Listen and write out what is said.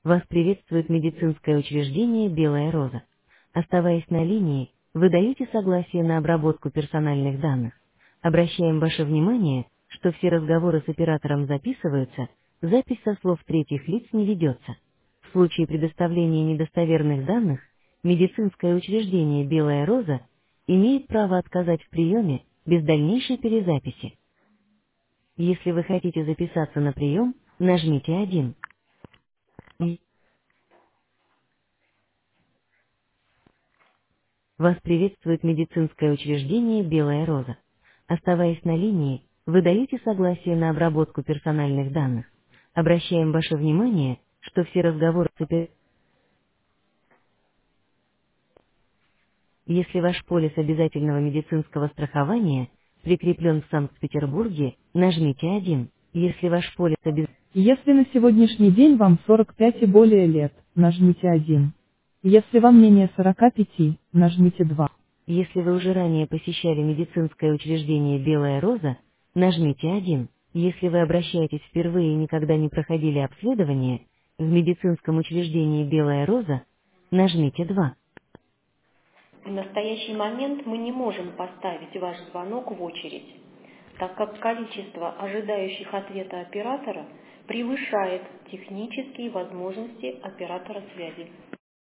Вас приветствует медицинское учреждение «Белая роза». Оставаясь на линии, вы даете согласие на обработку персональных данных. Обращаем ваше внимание, что все разговоры с оператором записываются, запись со слов третьих лиц не ведется. В случае предоставления недостоверных данных, медицинское учреждение «Белая роза» имеет право отказать в приеме без дальнейшей перезаписи. Если вы хотите записаться на прием, нажмите 1. Вас приветствует медицинское учреждение «Белая роза». Оставаясь на линии, вы даете согласие на обработку персональных данных. Обращаем ваше внимание, что все разговоры с Если ваш полис обязательного медицинского страхования прикреплен в Санкт-Петербурге, нажмите 1. Если ваш полис Если на сегодняшний день вам 45 и более лет, нажмите 1. Если вам менее 45, нажмите 2. Если вы уже ранее посещали медицинское учреждение «Белая роза», нажмите 1. Если вы обращаетесь впервые и никогда не проходили обследование, в медицинском учреждении «Белая роза», нажмите 2. В настоящий момент мы не можем поставить ваш звонок в очередь, так как количество ожидающих ответа оператора превышает технические возможности оператора связи.